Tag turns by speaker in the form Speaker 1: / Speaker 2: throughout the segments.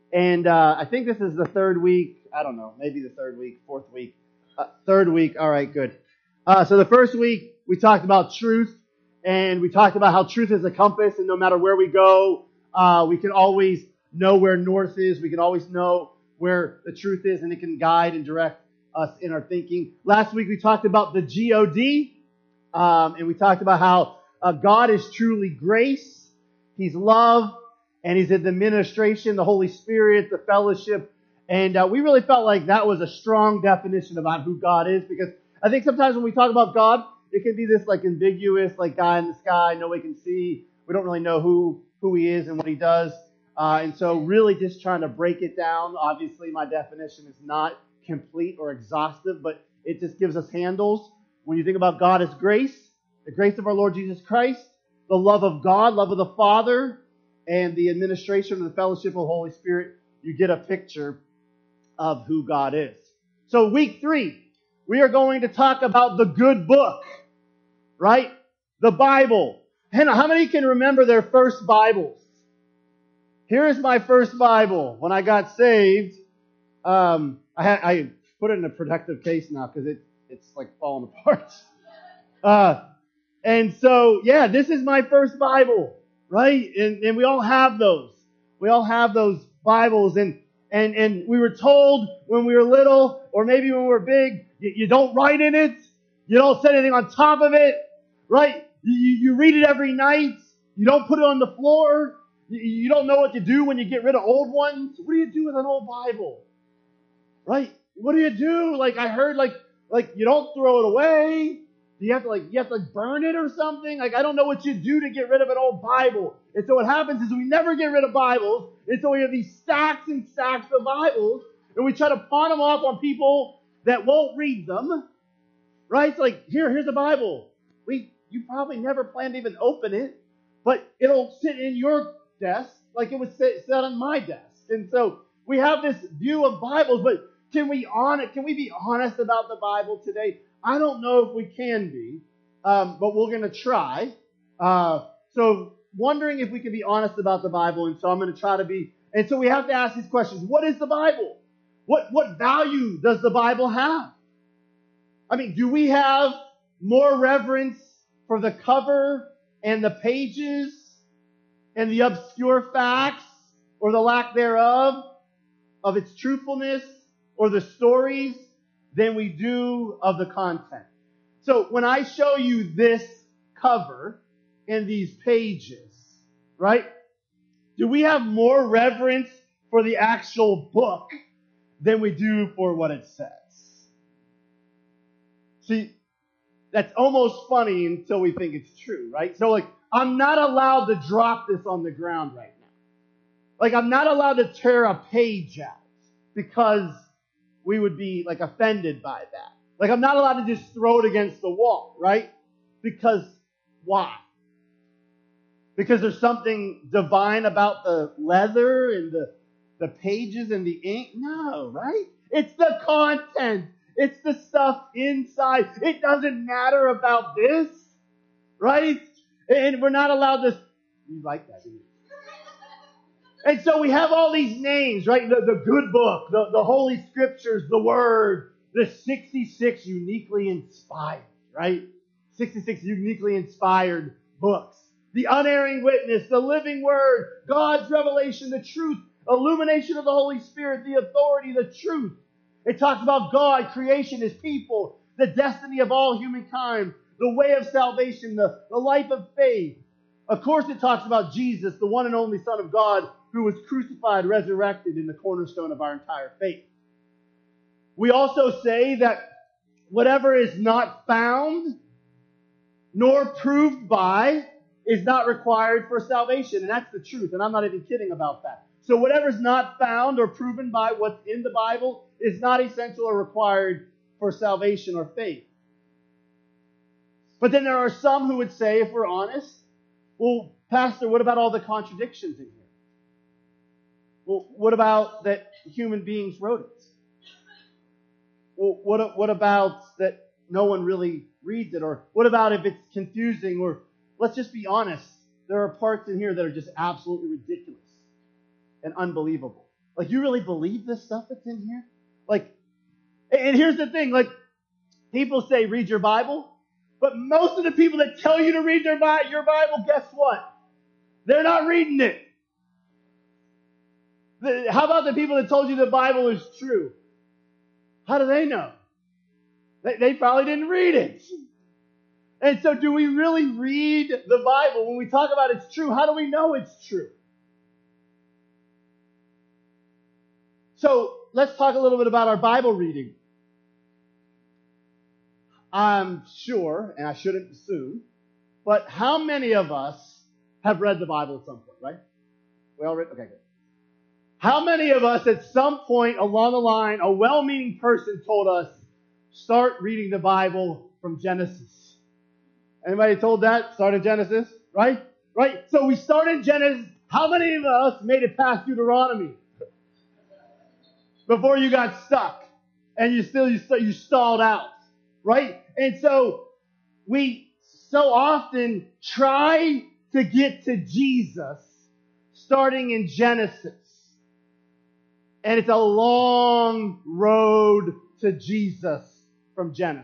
Speaker 1: And I think this is the third week. I don't know, maybe the third week, fourth week. Third week. All right, good. So the first week, we talked about truth, and we talked about how truth is a compass, and no matter where we go, we can always know where north is. We can always know where the truth is, and it can guide and direct us in our thinking. Last week, we talked about the G-O-D, and we talked about how God is truly grace, He's love, and He's in the administration, the Holy Spirit, the fellowship. And we really felt like that was a strong definition about who God is, because I think sometimes when we talk about God, it can be this like ambiguous, like guy in the sky, nobody can see. We don't really know who He is and what He does. And so really just trying to break it down. Obviously, my definition is not complete or exhaustive, but it just gives us handles. When you think about God as grace, the grace of our Lord Jesus Christ, the love of God, love of the Father, and the administration of the fellowship of the Holy Spirit, you get a picture of who God is. So week 3, we are going to talk about the good book, right? The Bible. And how many can remember their first Bibles? Here is my first Bible. When I got saved, I put it in a protective case now because it's like falling apart. And so, yeah, this is my first Bible, right? And we all have those. We all have those Bibles. And we were told when we were little, or maybe when we were big, you don't write in it. You don't set anything on top of it, right? You read it every night. You don't put it on the floor. You don't know what to do when you get rid of old ones. What do you do with an old Bible? Right? What do you do? Like I heard like you don't throw it away. You have to burn it or something? Like I don't know what you do to get rid of an old Bible. And so what happens is we never get rid of Bibles. And so we have these stacks and stacks of Bibles, and we try to pawn them off on people that won't read them. Right? It's like, here's a Bible. You probably never plan to even open it, but it'll sit in your desk like it would sit on my desk. And so we have this view of Bibles, but can we be honest about the Bible today? I don't know if we can be, but we're going to try. So wondering if we can be honest about the Bible, and so I'm going to try to be. And so we have to ask these questions. What is the Bible? What value does the Bible have? I mean, do we have more reverence for the cover and the pages and the obscure facts or the lack thereof of its truthfulness or the stories than we do of the content? So when I show you this cover and these pages, right, do we have more reverence for the actual book than we do for what it says? See, that's almost funny until we think it's true, right? So like, I'm not allowed to drop this on the ground right now. Like, I'm not allowed to tear a page out because we would be like offended by that. Like, I'm not allowed to just throw it against the wall, right? Because why? Because there's something divine about the leather and the pages and the ink? No, right? It's the content. It's the stuff inside. It doesn't matter about this, right? And we're not allowed to... You like that, didn't you? And so we have all these names, right? The good book, the Holy Scriptures, the Word, the 66 uniquely inspired, right? 66 uniquely inspired books. The unerring witness, the living Word, God's revelation, the truth, illumination of the Holy Spirit, the authority, the truth. It talks about God, creation, His people, the destiny of all humankind, the way of salvation, the life of faith. Of course, it talks about Jesus, the one and only Son of God, who was crucified, resurrected, in the cornerstone of our entire faith. We also say that whatever is not found nor proved by is not required for salvation. And that's the truth. And I'm not even kidding about that. So whatever's not found or proven by what's in the Bible is not essential or required for salvation or faith. But then there are some who would say, if we're honest, well, Pastor, what about all the contradictions in here? Well, what about that human beings wrote it? Well, what about that no one really reads it? Or what about if it's confusing? Or let's just be honest, there are parts in here that are just absolutely ridiculous and unbelievable. Like, you really believe this stuff that's in here? Like, and here's the thing, like, people say read your Bible, but most of the people that tell you to read your Bible, guess what? They're not reading it. How about the people that told you the Bible is true? How do they know? They probably didn't read it. And so do we really read the Bible? When we talk about it's true, how do we know it's true? So let's talk a little bit about our Bible reading. I'm sure, and I shouldn't assume, but how many of us have read the Bible at some point, right? We all read? Okay, good. How many of us at some point along the line, a well-meaning person told us, start reading the Bible from Genesis? Anybody told that? Start in Genesis, right? Right? So we start in Genesis. How many of us made it past Deuteronomy before you got stuck and you stalled out, right? And so we so often try to get to Jesus starting in Genesis. And it's a long road to Jesus from Genesis.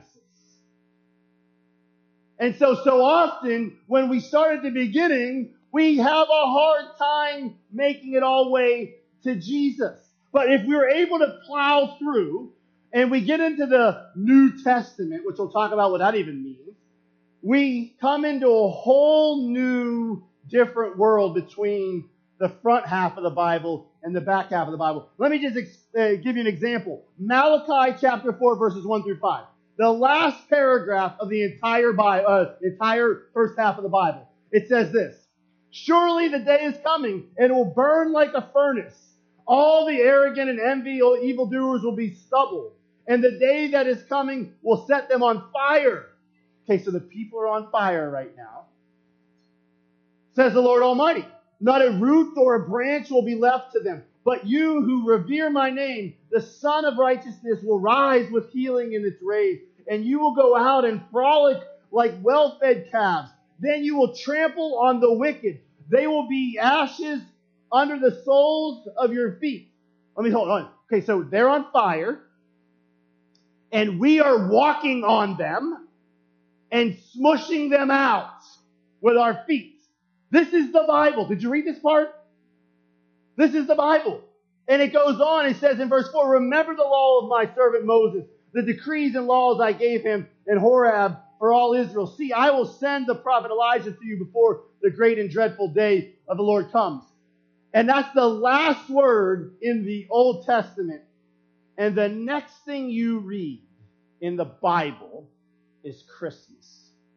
Speaker 1: And so often, when we start at the beginning, we have a hard time making it all the way to Jesus. But if we were able to plow through, and we get into the New Testament, which we'll talk about what that even means, we come into a whole new, different world between the front half of the Bible and the back half of the Bible. Let me just give you an example. Malachi chapter 4, verses 1 through 5. The last paragraph of the entire first half of the Bible. It says this: surely the day is coming, and it will burn like a furnace. All the arrogant and envious evildoers will be stubble, and the day that is coming will set them on fire. Okay, so the people are on fire right now. Says the Lord Almighty. Not a root or a branch will be left to them. But you who revere my name, the Son of Righteousness will rise with healing in its rays, and you will go out and frolic like well-fed calves. Then you will trample on the wicked. They will be ashes under the soles of your feet. Let me hold on. Okay, so they're on fire, and we are walking on them and smushing them out with our feet. This is the Bible. Did you read this part? This is the Bible. And it goes on. It says in verse 4, remember the law of my servant Moses, the decrees and laws I gave him in Horeb for all Israel. See, I will send the prophet Elijah to you before the great and dreadful day of the Lord comes. And that's the last word in the Old Testament. And the next thing you read in the Bible is Christmas.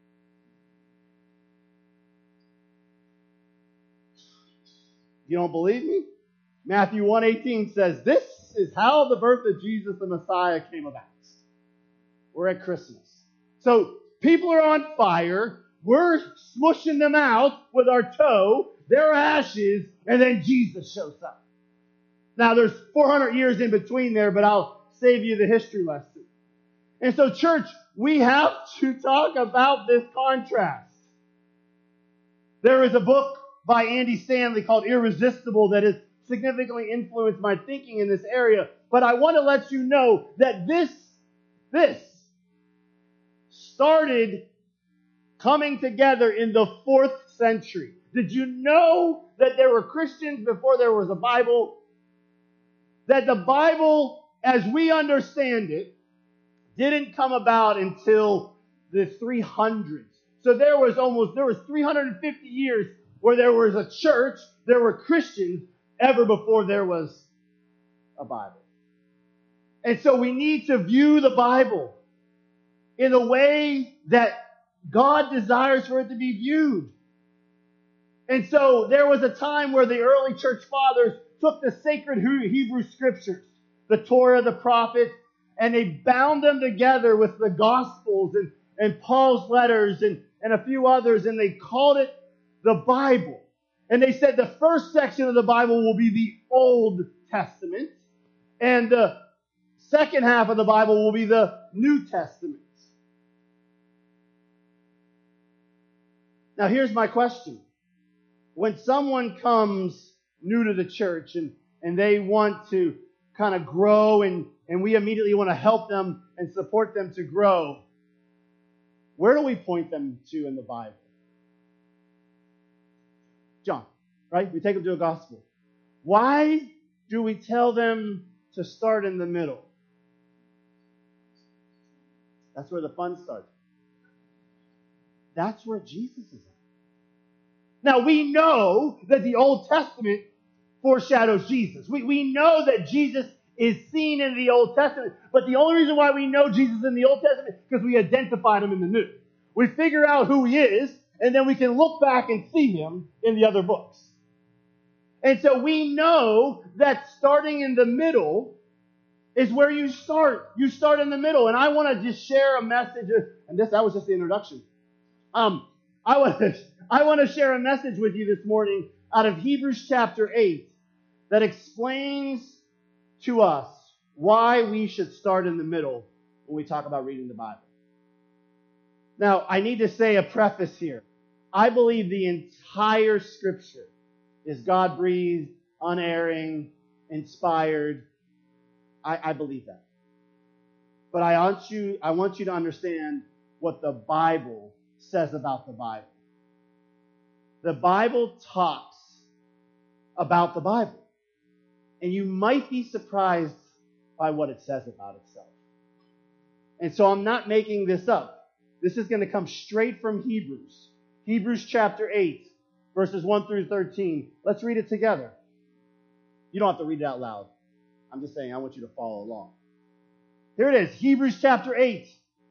Speaker 1: You don't believe me? Matthew 1:18 says, this is how the birth of Jesus the Messiah came about. We're at Christmas. So people are on fire. We're smushing them out with our toe. They're ashes. And then Jesus shows up. Now there's 400 years in between there, but I'll save you the history lesson. And so church, we have to talk about this contrast. There is a book by Andy Stanley called Irresistible that has significantly influenced my thinking in this area. But I want to let you know that this started coming together in the 4th century. Did you know that there were Christians before there was a Bible? That the Bible, as we understand it, didn't come about until the 300s. So there was 350 years where there was a church, there were Christians, ever before there was a Bible. And so we need to view the Bible in a way that God desires for it to be viewed. And so there was a time where the early church fathers took the sacred Hebrew scriptures, the Torah, the prophets, and they bound them together with the Gospels and Paul's letters and a few others, and they called it the Bible. And they said the first section of the Bible will be the Old Testament, and the second half of the Bible will be the New Testament. Now here's my question. When someone comes new to the church and and they want to kind of grow, and we immediately want to help them and support them to grow, where do we point them to in the Bible? John, right? We take them to a gospel. Why do we tell them to start in the middle? That's where the fun starts. That's where Jesus is at. Now, we know that the Old Testament foreshadows Jesus. We know that Jesus is seen in the Old Testament, but the only reason why we know Jesus in the Old Testament is because we identified him in the New. We figure out who he is, and then we can look back and see him in the other books. And so we know that starting in the middle is where you start. You start in the middle. And I want to just share a message, and that was just the introduction. I want to share a message with you this morning out of Hebrews chapter 8 that explains to us why we should start in the middle when we talk about reading the Bible. Now, I need to say a preface here. I believe the entire Scripture is God-breathed, unerring, inspired. I believe that. But I want you to understand what the Bible says about the Bible. The Bible talks about the Bible. And you might be surprised by what it says about itself. And so I'm not making this up. This is going to come straight from Hebrews. Hebrews chapter 8, verses 1 through 13. Let's read it together. You don't have to read it out loud. I'm just saying I want you to follow along. Here it is, Hebrews chapter 8.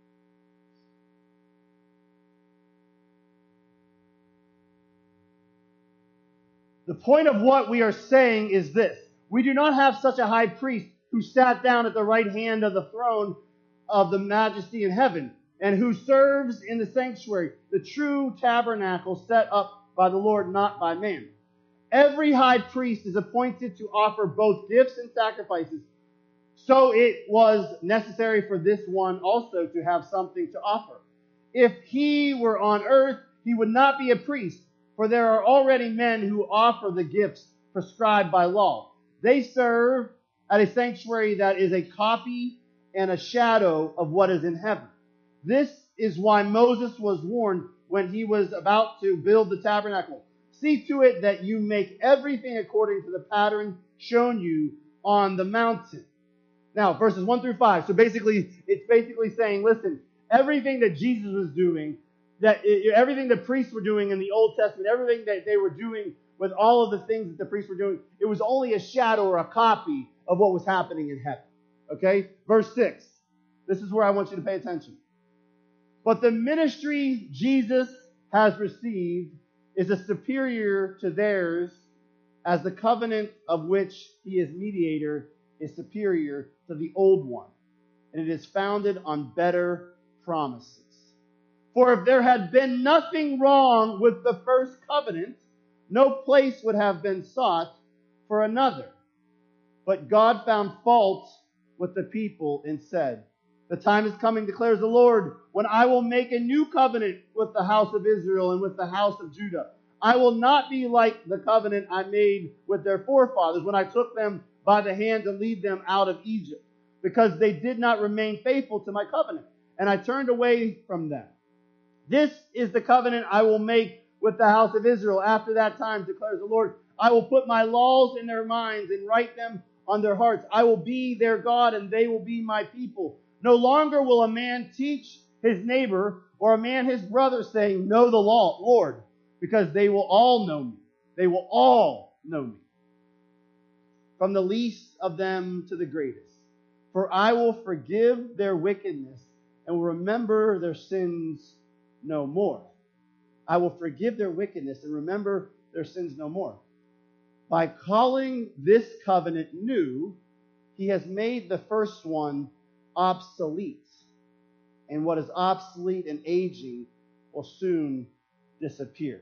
Speaker 1: The point of what we are saying is this. We do not have such a high priest who sat down at the right hand of the throne of the majesty in heaven, and who serves in the sanctuary, the true tabernacle set up by the Lord, not by man. Every high priest is appointed to offer both gifts and sacrifices. So it was necessary for this one also to have something to offer. If he were on earth, he would not be a priest, for there are already men who offer the gifts prescribed by law. They serve at a sanctuary that is a copy and a shadow of what is in heaven. This is why Moses was warned when he was about to build the tabernacle. See to it that you make everything according to the pattern shown you on the mountain. Now, verses 1 through 5. So it's basically saying, listen, everything that Jesus was doing, everything the priests were doing in the Old Testament, everything that they were doing with all of the things that the priests were doing, it was only a shadow or a copy of what was happening in heaven. Okay? Verse 6. This is where I want you to pay attention. But the ministry Jesus has received is a superior to theirs, as the covenant of which he is mediator is superior to the old one, and it is founded on better promises. For if there had been nothing wrong with the first covenant, no place would have been sought for another. But God found fault with the people and said, the time is coming, declares the Lord, when I will make a new covenant with the house of Israel and with the house of Judah. I will not be like the covenant I made with their forefathers when I took them by the hand to lead them out of Egypt, because they did not remain faithful to my covenant, and I turned away from them. This is the covenant I will make with the house of Israel after that time, declares the Lord. I will put my laws in their minds and write them on their hearts. I will be their God, and they will be my people. No longer will a man teach his neighbor or a man his brother, saying, know the law, Lord, because they will all know me. They will all know me, from the least of them to the greatest. For I will forgive their wickedness and will remember their sins no more. I will forgive their wickedness and remember their sins no more. By calling this covenant new, he has made the first one obsolete. And what is obsolete and aging will soon disappear.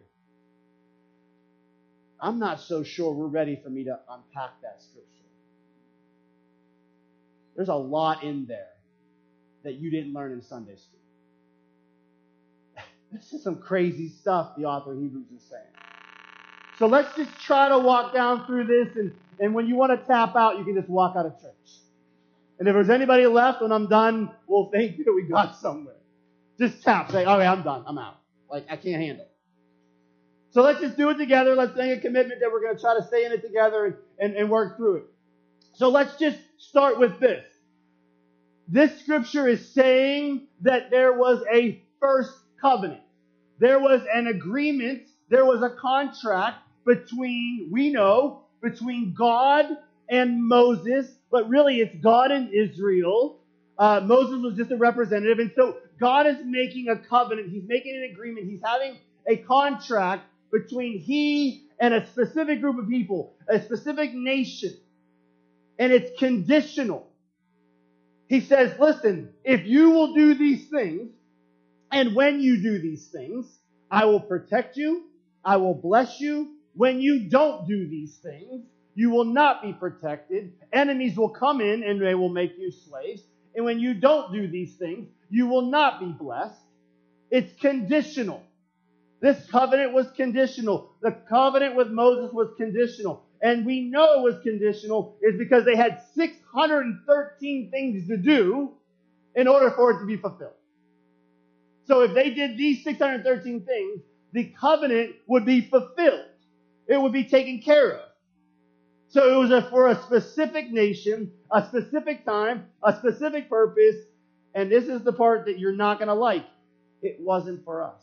Speaker 1: I'm not so sure we're ready for me to unpack that scripture. There's a lot in there that you didn't learn in Sunday school. This is some crazy stuff the author of Hebrews is saying. So let's just try to walk down through this, and when you want to tap out, you can just walk out of church. And if there's anybody left when I'm done, we'll think that we got somewhere. Just tap, say, okay, I'm done, I'm out. Like, I can't handle it. So let's just do it together. Let's make a commitment that we're going to try to stay in it together and work through it. So let's just start with this. This scripture is saying that there was a first covenant. There was an agreement. There was a contract between God and Moses, but really it's God and Israel. Moses was just a representative. And so God is making a covenant. He's making an agreement. He's having a contract between he and a specific group of people, a specific nation. And it's conditional. He says, listen, if you will do these things, and when you do these things, I will protect you, I will bless you. When you don't do these things, you will not be protected. Enemies will come in and they will make you slaves. And when you don't do these things, you will not be blessed. It's conditional. This covenant was conditional. The covenant with Moses was conditional. And we know it was conditional is because they had 613 things to do in order for it to be fulfilled. So if they did these 613 things, the covenant would be fulfilled. It would be taken care of. So it was for a specific nation, a specific time, a specific purpose. And this is the part that you're not going to like. It wasn't for us.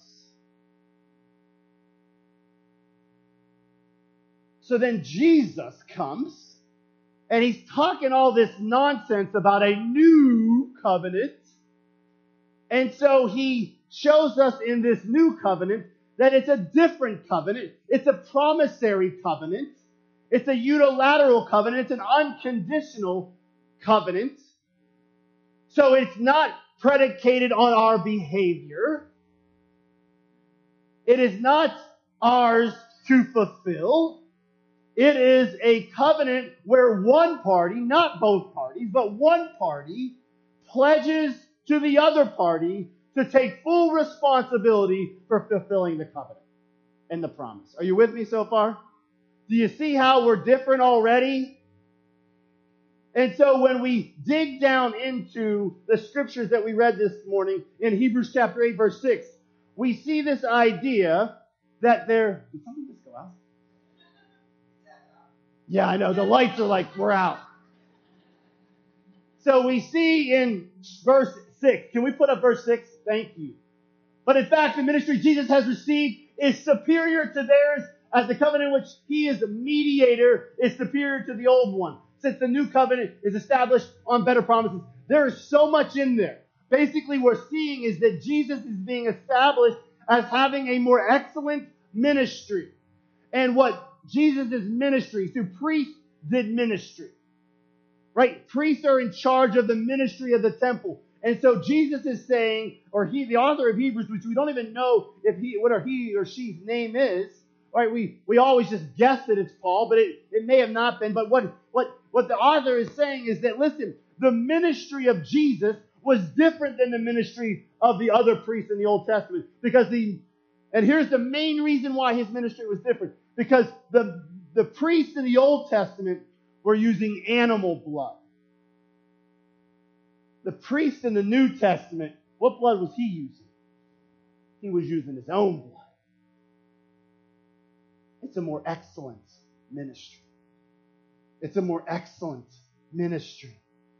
Speaker 1: So then Jesus comes, and he's talking all this nonsense about a new covenant. And so he shows us in this new covenant that it's a different covenant. It's a promissory covenant. It's a unilateral covenant. It's an unconditional covenant. So it's not predicated on our behavior. It is not ours to fulfill. It is a covenant where one party, not both parties, but one party pledges to the other party to take full responsibility for fulfilling the covenant and the promise. Are you with me so far? Do you see how we're different already? And so when we dig down into the scriptures that we read this morning in Hebrews chapter 8, verse 6, we see this idea that there... Did something just go out? Yeah, I know. The lights are like, we're out. So we see in verse 6. Can we put up verse 6? Thank you. But in fact, the ministry Jesus has received is superior to theirs, as the covenant in which he is a mediator is superior to the old one, since the new covenant is established on better promises. There is so much in there. Basically, what we're seeing is that Jesus is being established as having a more excellent ministry. And what Jesus' ministry, so priests did ministry. Right? Priests are in charge of the ministry of the temple. And so Jesus is saying, or the author of Hebrews, which we don't even know what he or she's name is, right? We always just guess that it's Paul, but it may have not been. But what the author is saying is that, listen, the ministry of Jesus was different than the ministry of the other priests in the Old Testament. And here's the main reason why his ministry was different. Because the priests in the Old Testament were using animal blood. The priest in the New Testament, what blood was he using? He was using his own blood. It's a more excellent ministry. It's a more excellent ministry.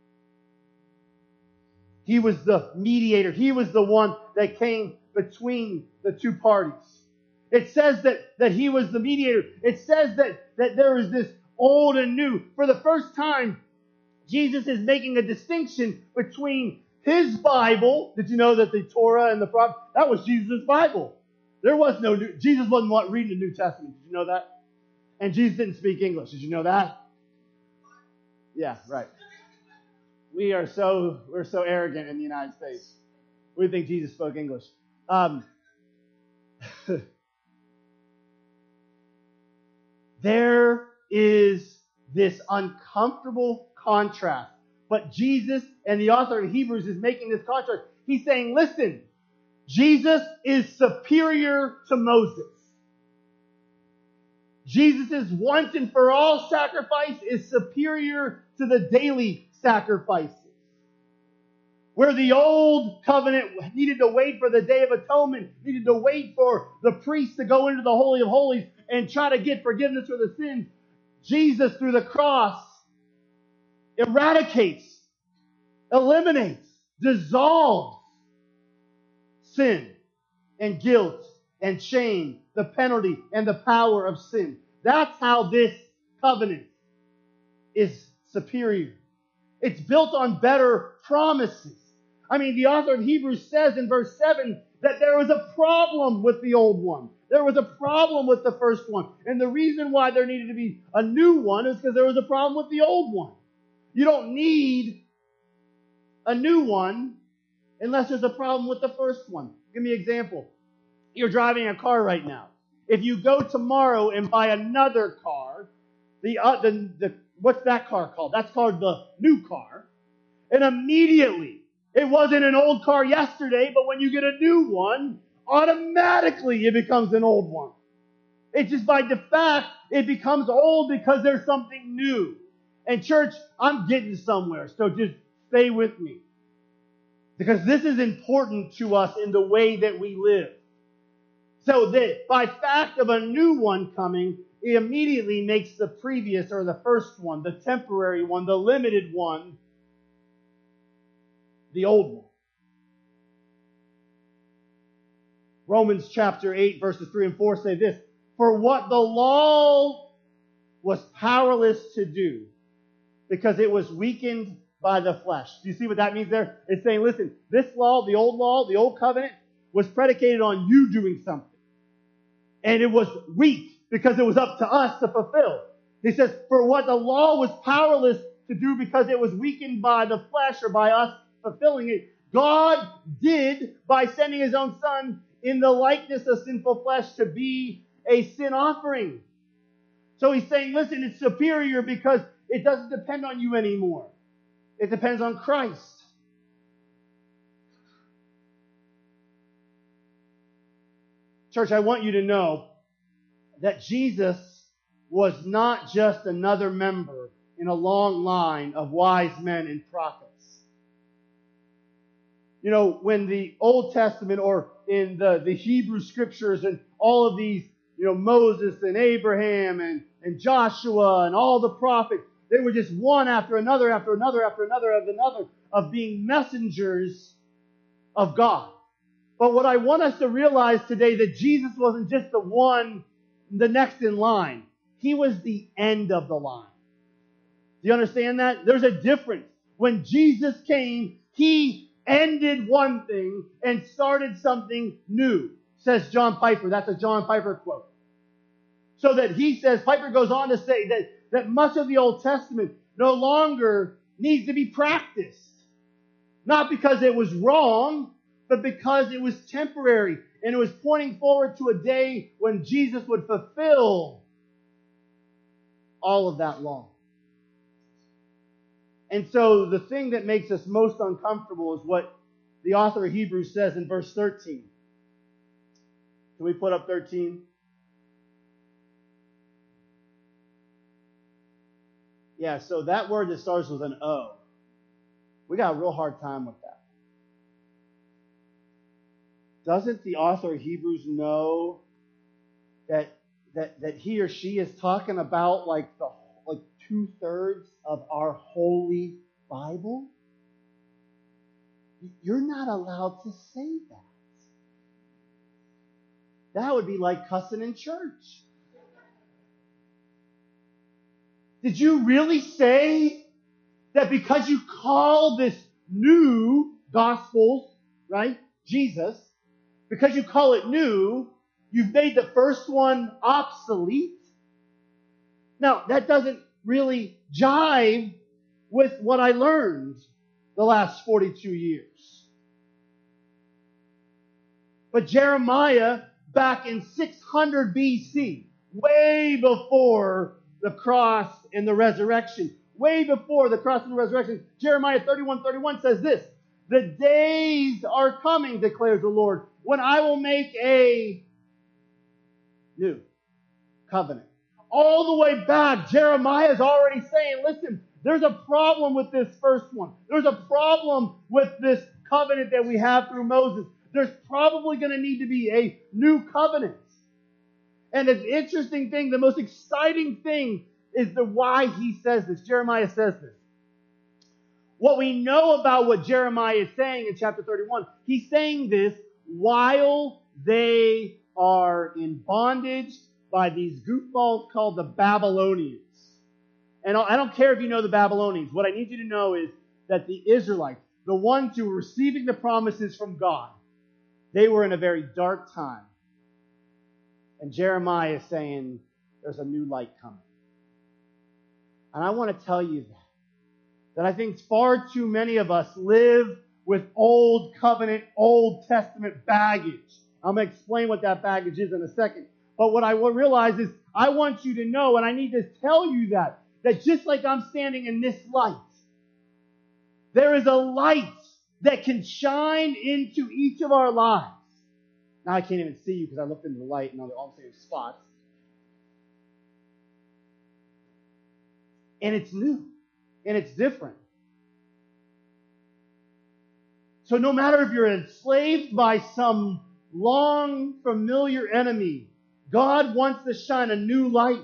Speaker 1: He was the mediator. He was the one that came between the two parties. It says that he was the mediator. It says that there is this old and new. For the first time, Jesus is making a distinction between his Bible. Did you know that the Torah and the Prophets, that was Jesus' Bible? There was no new, Jesus wasn't reading the New Testament. Did you know that? And Jesus didn't speak English. Did you know that? Yeah, right. We're so arrogant in the United States. We think Jesus spoke English. There is this uncomfortable contrast. But Jesus and the author of Hebrews is making this contrast. He's saying, listen, Jesus is superior to Moses. Jesus' once and for all sacrifice is superior to the daily sacrifices. Where the old covenant needed to wait for the Day of Atonement, needed to wait for the priest to go into the Holy of Holies and try to get forgiveness for the sins, Jesus, through the cross, eradicates, eliminates, dissolves sin and guilt and shame, the penalty and the power of sin. That's how this covenant is superior. It's built on better promises. I mean, the author of Hebrews says in verse 7 that there was a problem with the old one. There was a problem with the first one. And the reason why there needed to be a new one is because there was a problem with the old one. You don't need a new one unless there's a problem with the first one. Give me an example. You're driving a car right now. If you go tomorrow and buy another car, what's that car called? That's called the new car. And immediately, it wasn't an old car yesterday, but when you get a new one, automatically it becomes an old one. It's just by default, it becomes old because there's something new. And church, I'm getting somewhere, so just stay with me. Because this is important to us in the way that we live. So that by fact of a new one coming, it immediately makes the previous or the first one, the temporary one, the limited one, the old one. Romans chapter 8 verses 3 and 4 say this: for what the law was powerless to do, because it was weakened by the flesh. Do you see what that means there? It's saying, listen, this law, the old covenant, was predicated on you doing something. And it was weak because it was up to us to fulfill. He says, for what the law was powerless to do because it was weakened by the flesh or by us fulfilling it, God did by sending His own Son in the likeness of sinful flesh to be a sin offering. So He's saying, listen, it's superior because it doesn't depend on you anymore. It depends on Christ. Church, I want you to know that Jesus was not just another member in a long line of wise men and prophets. You know, when the Old Testament or in the Hebrew Scriptures and all of these, Moses and Abraham and Joshua and all the prophets, they were just one after another of being messengers of God. But what I want us to realize today, that Jesus wasn't just the next in line. He was the end of the line. Do you understand that? There's a difference. When Jesus came, He ended one thing and started something new, says John Piper. That's a John Piper quote. So that he says, Piper goes on to say that much of the Old Testament no longer needs to be practiced. Not because it was wrong, but because it was temporary. And it was pointing forward to a day when Jesus would fulfill all of that law. And so the thing that makes us most uncomfortable is what the author of Hebrews says in verse 13. Can we put up 13? Yeah, so that word that starts with an O, we got a real hard time with that. Doesn't the author of Hebrews know that he or she is talking about like 2/3 of our holy Bible? You're not allowed to say that. That would be like cussing in church. Did you really say that because you call this new gospel, right, Jesus, because you call it new, you've made the first one obsolete? Now, that doesn't really jive with what I learned the last 42 years. But Jeremiah, back in 600 BC, way before the cross and the resurrection, Jeremiah 31:31 says this: the days are coming, declares the Lord, when I will make a new covenant. all the way back, Jeremiah is already saying, listen, there's a problem with this first one. There's a problem with this covenant that we have through Moses. There's probably going to need to be a new covenant. And the interesting thing, the most exciting thing is the why he says this. Jeremiah says this. What we know about what Jeremiah is saying in chapter 31, he's saying this while they are in bondage by these goofballs called the Babylonians. And I don't care if you know the Babylonians. What I need you to know is that the Israelites, the ones who were receiving the promises from God, they were in a very dark time. And Jeremiah is saying, there's a new light coming. And I want to tell you that I think far too many of us live with Old Covenant, Old Testament baggage. I'm going to explain what that baggage is in a second. But what I realize is I want you to know, and I need to tell you that just like I'm standing in this light, there is a light that can shine into each of our lives. Now I can't even see you because I looked into the light and all I'm seeing is spots. And it's new. And it's different. So no matter if you're enslaved by some long familiar enemy, God wants to shine a new light.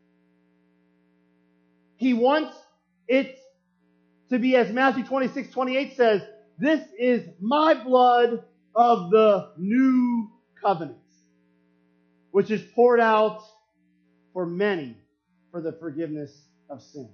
Speaker 1: He wants it to be, as Matthew 26:28 says, this is my blood of the new covenant, which is poured out for many for the forgiveness of sins.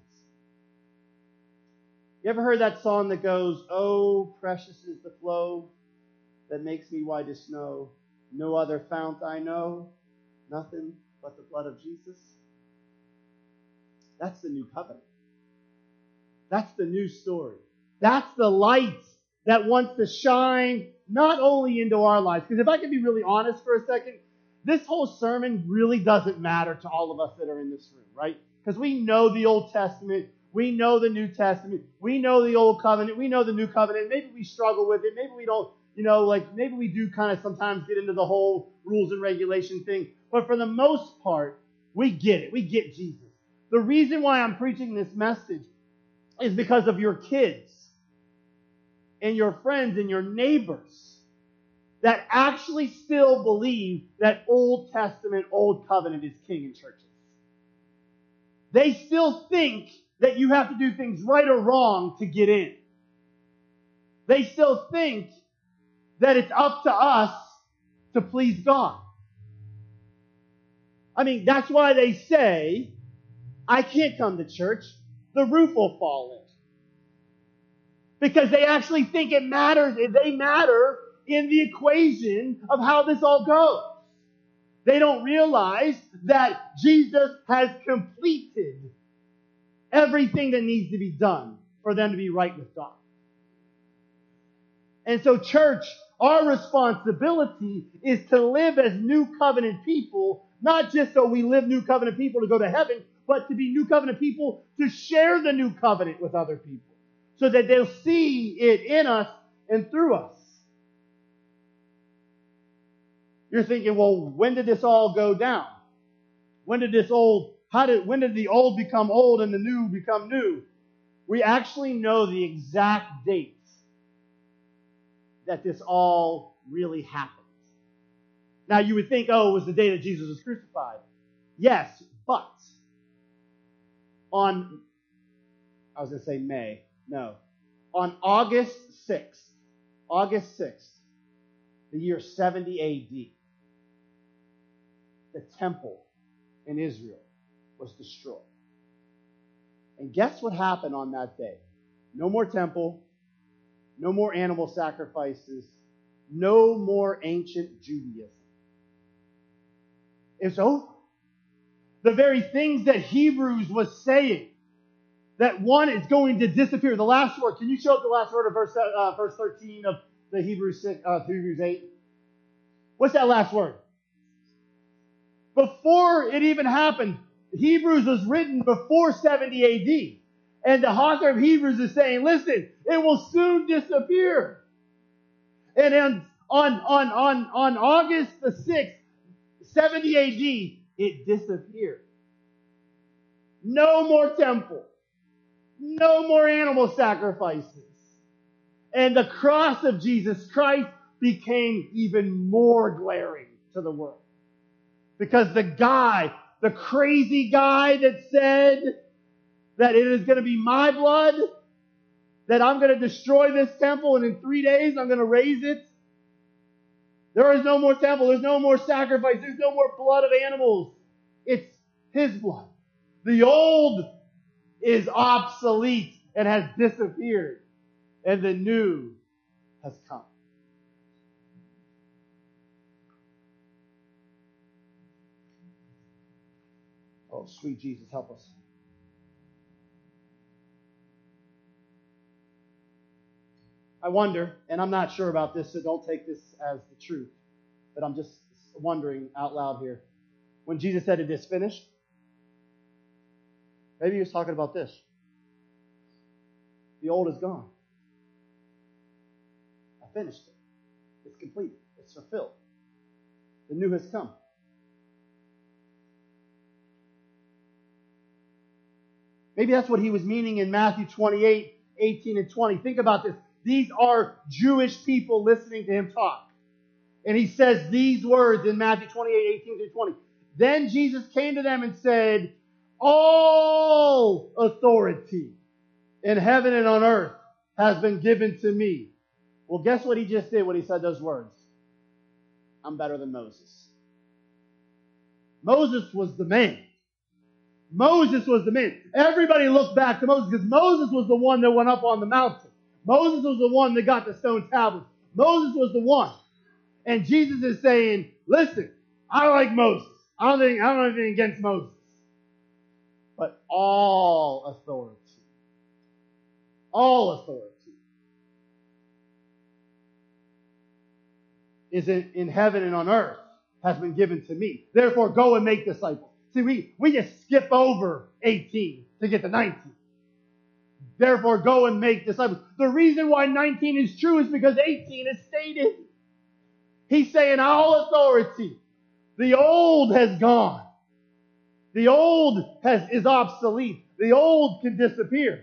Speaker 1: You ever heard that song that goes, oh, precious is the flow that makes me white as snow. No other fount I know, nothing but the blood of Jesus. That's the new covenant. That's the new story. That's the light that wants to shine not only into our lives. Because if I can be really honest for a second, this whole sermon really doesn't matter to all of us that are in this room, right? Because we know the Old Testament. We know the New Testament. We know the Old Covenant. We know the New Covenant. Maybe we struggle with it. Maybe we don't, maybe we do kind of sometimes get into the whole rules and regulation thing. But for the most part, we get it. We get Jesus. The reason why I'm preaching this message is because of your kids and your friends and your neighbors that actually still believe that Old Testament, Old Covenant is king in churches. They still think that you have to do things right or wrong to get in. They still think that it's up to us to please God. I mean, that's why they say, I can't come to church. The roof will fall in. Because they actually think it matters. They matter in the equation of how this all goes. They don't realize that Jesus has completed everything that needs to be done for them to be right with God. And so, church, our responsibility is to live as new covenant people, not just so we live new covenant people to go to heaven, but to be new covenant people to share the new covenant with other people so that they'll see it in us and through us. You're thinking, well, when did this all go down? When did the old become old and the new become new? We actually know the exact dates that this all really happened. Now you would think, oh, it was the day that Jesus was crucified. Yes, but on August 6th, the year 70 A.D., the temple in Israel was destroyed. And guess what happened on that day? No more temple, no more animal sacrifices, no more ancient Judaism. It's over. The very things that Hebrews was saying, that one is going to disappear. The last word, can you show up the last word of verse 13 of the Hebrews 8? What's that last word? Before it even happened, Hebrews was written before 70 AD. And the author of Hebrews is saying, listen, it will soon disappear. And then on August the 6th, 70 AD, it disappeared. No more temple. No more animal sacrifices. And the cross of Jesus Christ became even more glaring to the world. Because the crazy guy that said that it is going to be my blood, that I'm going to destroy this temple and in 3 days I'm going to raise it. There is no more temple. There's no more sacrifice. There's no more blood of animals. It's His blood. The old is obsolete and has disappeared. And the new has come. Oh, sweet Jesus, help us. I wonder, and I'm not sure about this, so don't take this as the truth, but I'm just wondering out loud here. When Jesus said it is finished, maybe He was talking about this. The old is gone. I finished it. It's complete. It's fulfilled. The new has come. Maybe that's what He was meaning in Matthew 28, 18 and 20. Think about this. These are Jewish people listening to Him talk. And He says these words in Matthew 28, 18 through 20. Then Jesus came to them and said, all authority in heaven and on earth has been given to me. Well, guess what He just did when He said those words? I'm better than Moses. Moses was the man. Moses was the man. Everybody looked back to Moses because Moses was the one that went up on the mountain. Moses was the one that got the stone tablets. Moses was the one. And Jesus is saying, listen, I like Moses. I don't have anything against Moses. But all authority is in heaven and on earth has been given to me. Therefore, go and make disciples. See, we just skip over 18 to get to 19. Therefore, go and make disciples. The reason why 19 is true is because 18 is stated. He's saying all authority. The old has gone. The old is obsolete. The old can disappear.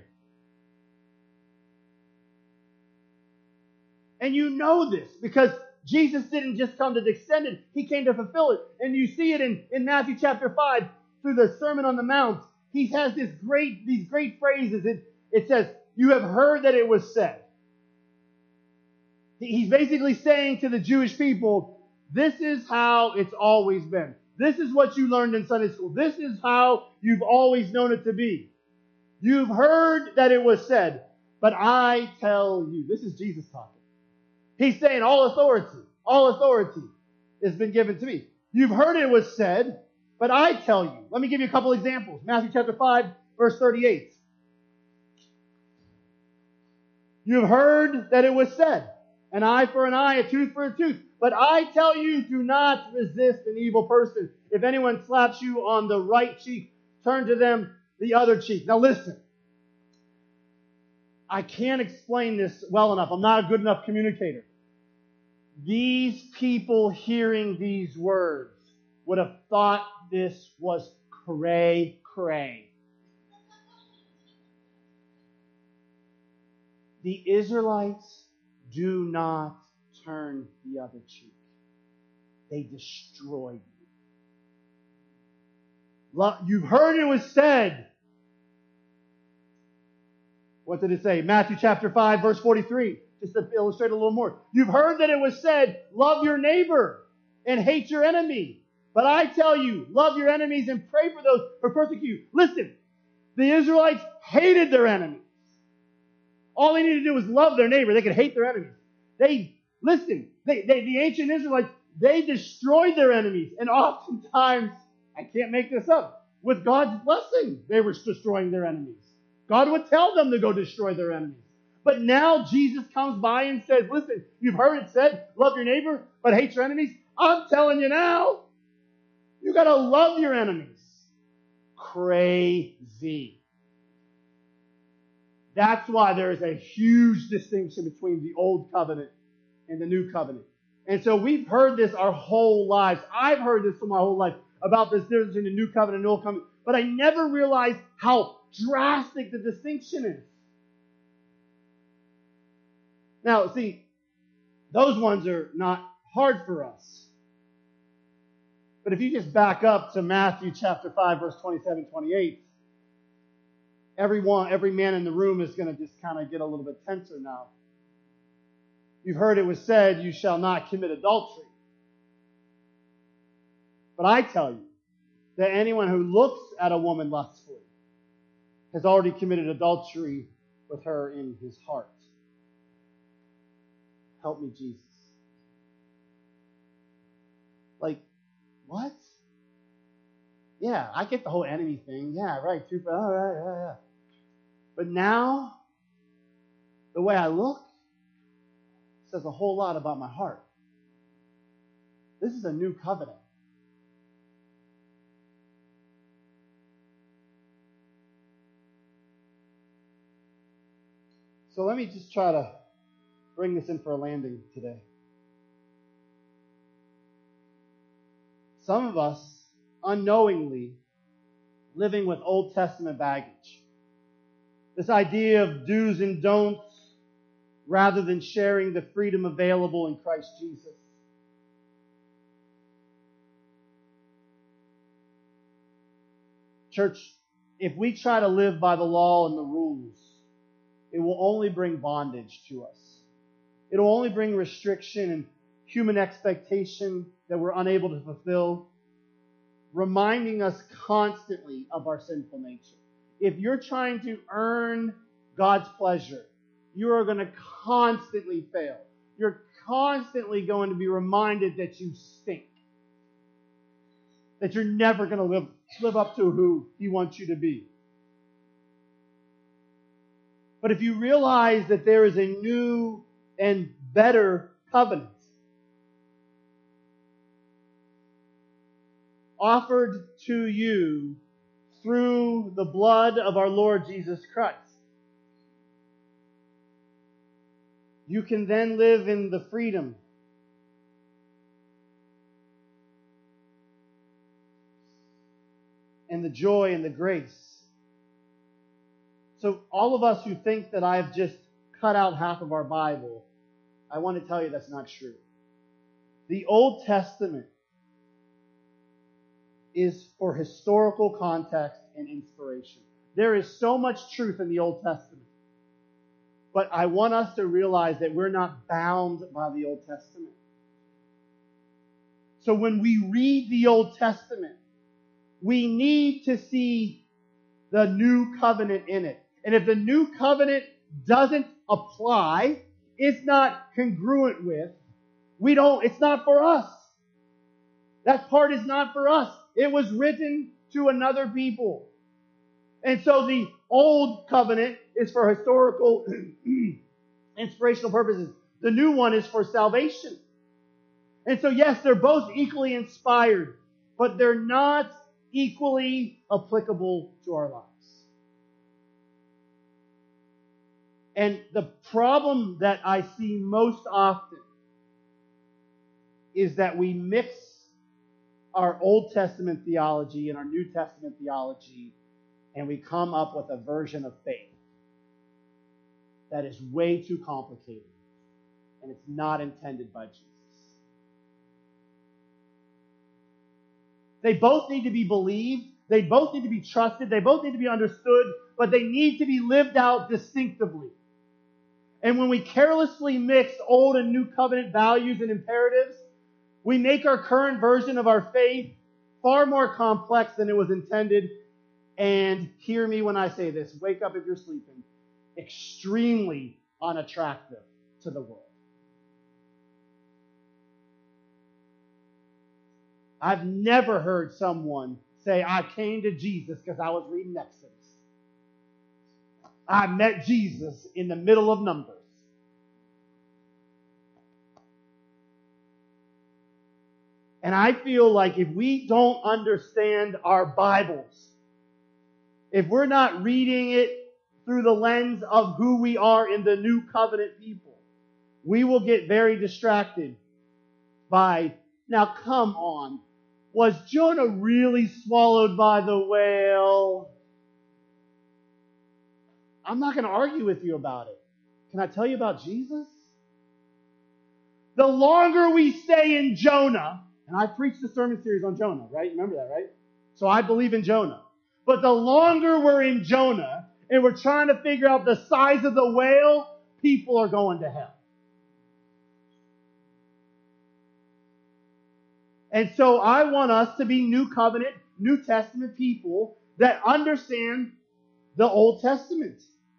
Speaker 1: And you know this because Jesus didn't just come to extend it. He came to fulfill it. And you see it in Matthew chapter 5 through the Sermon on the Mount. He has these great phrases. It says, you have heard that it was said. He's basically saying to the Jewish people, this is how it's always been. This is what you learned in Sunday school. This is how you've always known it to be. You've heard that it was said, but I tell you. This is Jesus talking. He's saying all authority has been given to me. You've heard it was said, but I tell you. Let me give you a couple examples. Matthew chapter 5, verse 38. You've heard that it was said, an eye for an eye, a tooth for a tooth. But I tell you, do not resist an evil person. If anyone slaps you on the right cheek, turn to them the other cheek. Now listen. I can't explain this well enough. I'm not a good enough communicator. These people hearing these words would have thought this was cray-cray. The Israelites do not turn the other cheek. They destroy you. You've heard it was said. What did it say? Matthew chapter 5, verse 43. Just to illustrate a little more. You've heard that it was said, love your neighbor and hate your enemy. But I tell you, love your enemies and pray for those who persecute you. Listen, the Israelites hated their enemies. All they needed to do was love their neighbor. They could hate their enemies. The ancient Israelites, they destroyed their enemies. And oftentimes, I can't make this up, with God's blessing, they were destroying their enemies. God would tell them to go destroy their enemies. But now Jesus comes by and says, listen, you've heard it said, love your neighbor, but hate your enemies. I'm telling you now, you got to love your enemies. Crazy. That's why there is a huge distinction between the old covenant and the new covenant. And so we've heard this our whole lives. I've heard this for my whole life about this difference in the new covenant and the old covenant. but I never realized how drastic the distinction is. Now, see, those ones are not hard for us. But if you just back up to Matthew chapter 5, verse 27, 28, every man in the room is going to just kind of get a little bit tenser now. You've heard it was said, you shall not commit adultery. But I tell you that anyone who looks at a woman lustfully has already committed adultery with her in his heart. Help me, Jesus. Like, what? Yeah, I get the whole enemy thing. Yeah, right. All right, yeah. But now, the way I look says a whole lot about my heart. This is a new covenant. So let me just try to bring this in for a landing today. Some of us, unknowingly, living with Old Testament baggage. This idea of do's and don'ts rather than sharing the freedom available in Christ Jesus. Church, if we try to live by the law and the rules, it will only bring bondage to us. It will only bring restriction and human expectation that we're unable to fulfill, reminding us constantly of our sinful nature. If you're trying to earn God's pleasure, you are going to constantly fail. You're constantly going to be reminded that you stink. That you're never going to live up to who He wants you to be. But if you realize that there is a new and better covenant offered to you through the blood of our Lord Jesus Christ, you can then live in the freedom and the joy and the grace. So all of us who think that I've just cut out half of our Bible, I want to tell you that's not true. The Old Testament is for historical context and inspiration. There is so much truth in the Old Testament. But I want us to realize that we're not bound by the Old Testament. So when we read the Old Testament, we need to see the new covenant in it. And if the new covenant doesn't apply, it's not congruent with, it's not for us. That part is not for us. It was written to another people. And so the old covenant is for historical, inspirational purposes. The new one is for salvation. And so yes, they're both equally inspired, but they're not equally applicable to our lives. And the problem that I see most often is that we mix our Old Testament theology and our New Testament theology, and we come up with a version of faith that is way too complicated, and it's not intended by Jesus. They both need to be believed, they both need to be trusted, they both need to be understood, but they need to be lived out distinctively. And when we carelessly mix Old and New Covenant values and imperatives, we make our current version of our faith far more complex than it was intended. And hear me when I say this, wake up if you're sleeping, extremely unattractive to the world. I've never heard someone say, I came to Jesus because I was reading Exodus. I met Jesus in the middle of Numbers. And I feel like if we don't understand our Bibles, if we're not reading it through the lens of who we are in the new covenant people, we will get very distracted by, now come on, Was Jonah really swallowed by the whale? I'm not going to argue with you about it. Can I tell you about Jesus? The longer we stay in Jonah, and I preached a sermon series on Jonah, right? Remember that, right? So I believe in Jonah. But the longer we're in Jonah and we're trying to figure out the size of the whale, people are going to hell. And so I want us to be New Covenant, New Testament people that understand the Old Testament.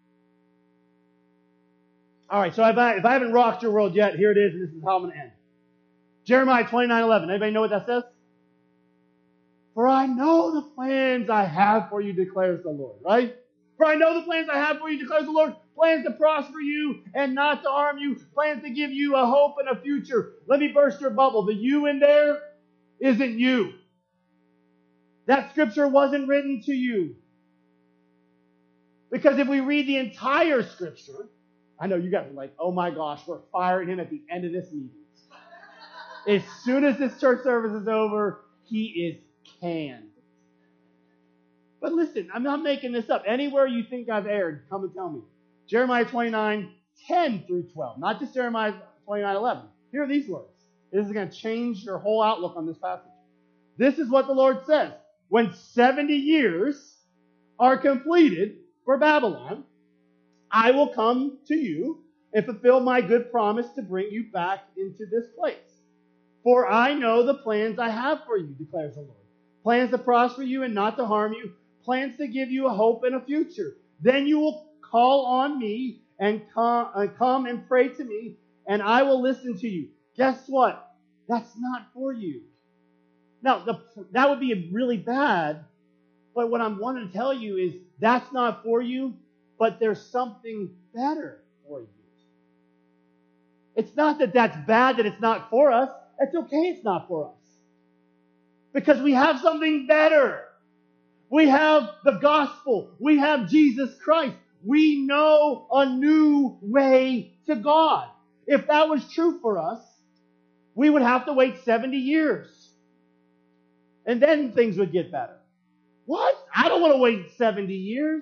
Speaker 1: All right, so if I haven't rocked your world yet, here it is, and this is how I'm going to end. Jeremiah 29:11. Anybody know what that says? For I know the plans I have for you, declares the Lord. Right? For I know the plans I have for you, declares the Lord. Plans to prosper you and not to harm you. Plans to give you a hope and a future. Let me burst your bubble. The you in there isn't you. That scripture wasn't written to you. Because if we read the entire scripture, I know you guys are like, oh my gosh, we're firing him at the end of this meeting. As soon as this church service is over, he is canned. But listen, I'm not making this up. Anywhere you think I've erred, come and tell me. Jeremiah 29:10 through 12. Not just Jeremiah 29:11. Here are these words. This is going to change your whole outlook on this passage. This is what the Lord says. When 70 years are completed for Babylon, I will come to you and fulfill my good promise to bring you back into this place. For I know the plans I have for you, declares the Lord. Plans to prosper you and not to harm you. Plans to give you a hope and a future. Then you will call on me and come and pray to me, and I will listen to you. Guess what? That's not for you. Now, that would be really bad, but what I'm wanting to tell you is that's not for you, but there's something better for you. It's not that that's bad that it's not for us. It's okay it's not for us. Because we have something better. We have the gospel. We have Jesus Christ. We know a new way to God. If that was true for us, we would have to wait 70 years. And then things would get better. What? I don't want to wait 70 years.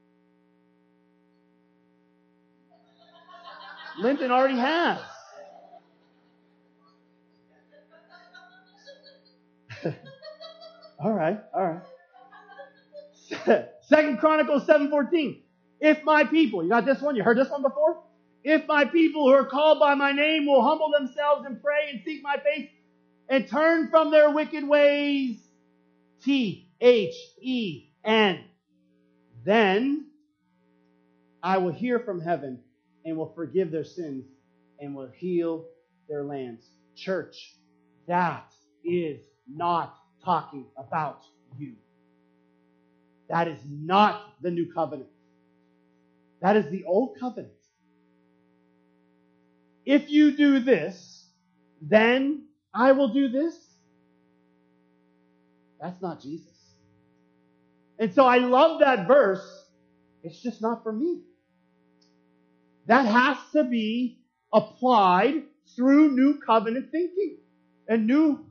Speaker 1: Linton already has. All right. 2 Chronicles 7:14. If my people, you got this one? You heard this one before? If my people who are called by my name will humble themselves and pray and seek my face and turn from their wicked ways, THEN, then I will hear from heaven and will forgive their sins and will heal their lands. Church, that is not talking about you. That is not the new covenant. That is the old covenant. If you do this, then I will do this. That's not Jesus. And so I love that verse. It's just not for me. That has to be applied through New Covenant thinking and New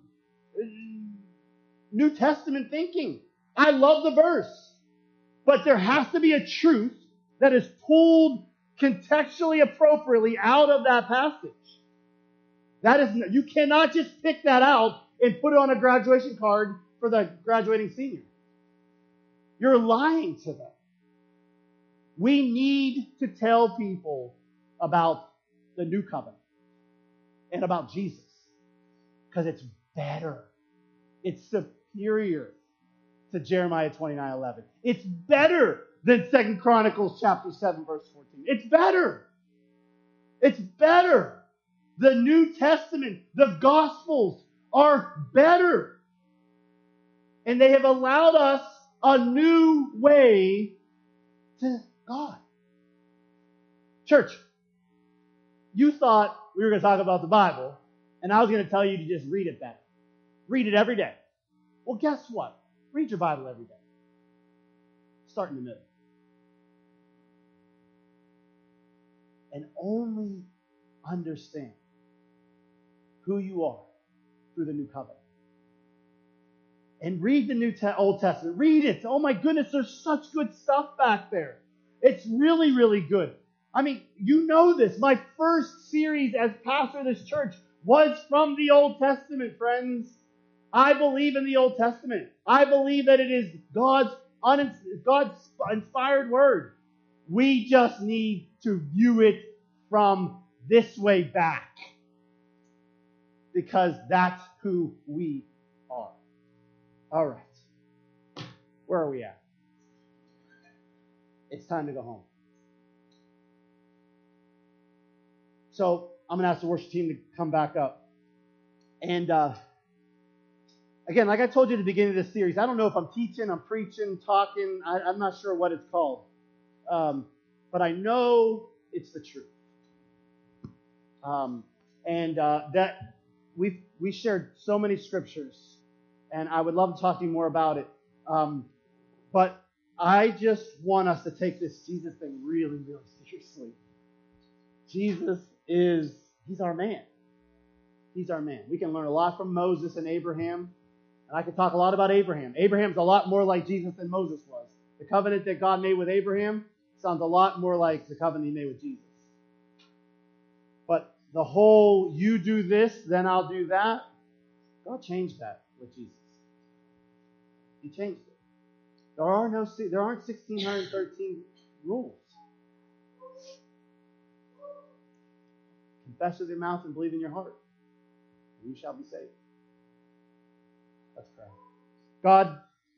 Speaker 1: Testament thinking. I love the verse. But there has to be a truth that is pulled contextually appropriately out of that passage. You cannot just pick that out and put it on a graduation card for the graduating senior. You're lying to them. We need to tell people about the new covenant and about Jesus because it's better. It's superior to Jeremiah 29:11. It's better than 2 Chronicles chapter 7 verse 14. It's better. It's better. The New Testament, the Gospels are better. And they have allowed us a new way to God. Church, you thought we were going to talk about the Bible, and I was going to tell you to just read it better. Read it every day. Well, guess what? Read your Bible every day. Start in the middle. And only understand who you are through the new covenant. and read the Old Testament. Read it. Oh my goodness, there's such good stuff back there. It's really, really good. I mean, you know this. My first series as pastor of this church was from the Old Testament, friends. I believe in the Old Testament. I believe that it is God's inspired word. We just need to view it from this way back, because that's who we are. All right. Where are we at? It's time to go home. So I'm going to ask the worship team to come back up. And again, like I told you at the beginning of this series, I don't know if I'm teaching, I'm preaching, talking. I'm not sure what it's called. But I know it's the truth. That we shared so many scriptures, and I would love to talk to you more about it. But I just want us to take this Jesus thing really, really seriously. He's our man. He's our man. We can learn a lot from Moses and Abraham. And I could talk a lot about Abraham. Abraham's a lot more like Jesus than Moses was. The covenant that God made with Abraham sounds a lot more like the covenant he made with Jesus. But the whole, you do this, then I'll do that, God changed that with Jesus. He changed it. There aren't 1,613 rules. Confess with your mouth and believe in your heart, and you shall be saved. Let's pray. God,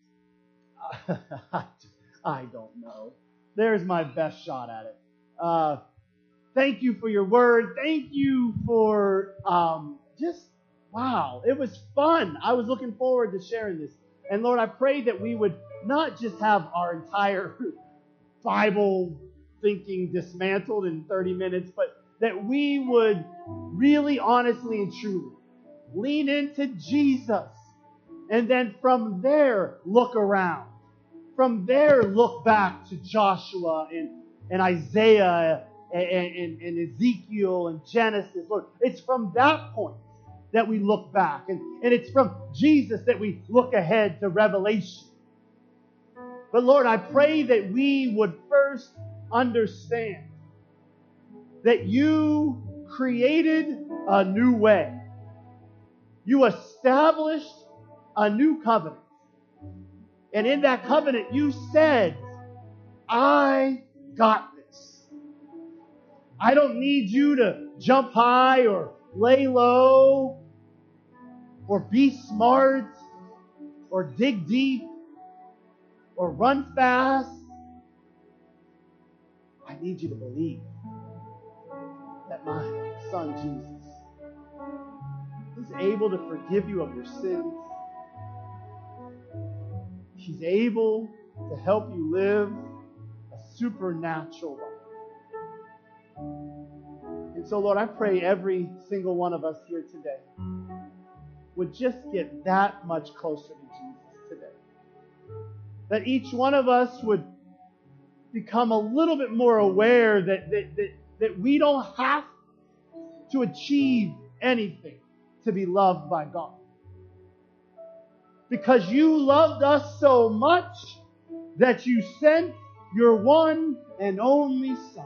Speaker 1: I don't know. There's my best shot at it. Thank you for your word. Thank you for wow. It was fun. I was looking forward to sharing this. And Lord, I pray that we would not just have our entire Bible thinking dismantled in 30 minutes, but that we would really, honestly, and truly lean into Jesus. And then from there, look around. From there, look back to Joshua and Isaiah and Ezekiel and Genesis. Lord, it's from that point that we look back. And it's from Jesus that we look ahead to Revelation. But Lord, I pray that we would first understand that you created a new way. You established a new covenant. And in that covenant, you said, I got this. I don't need you to jump high or lay low or be smart or dig deep or run fast. I need you to believe that my son Jesus is able to forgive you of your sins. He's able to help you live a supernatural life. And so, Lord, I pray every single one of us here today would just get that much closer to Jesus today. That each one of us would become a little bit more aware that we don't have to achieve anything to be loved by God. Because you loved us so much that you sent your one and only Son.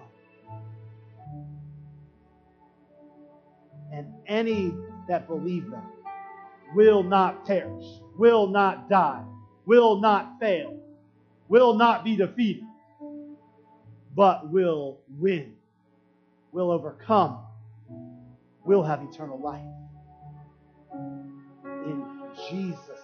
Speaker 1: And any that believe that will not perish, will not die, will not fail, will not be defeated, but will win, will overcome, will have eternal life. In Jesus'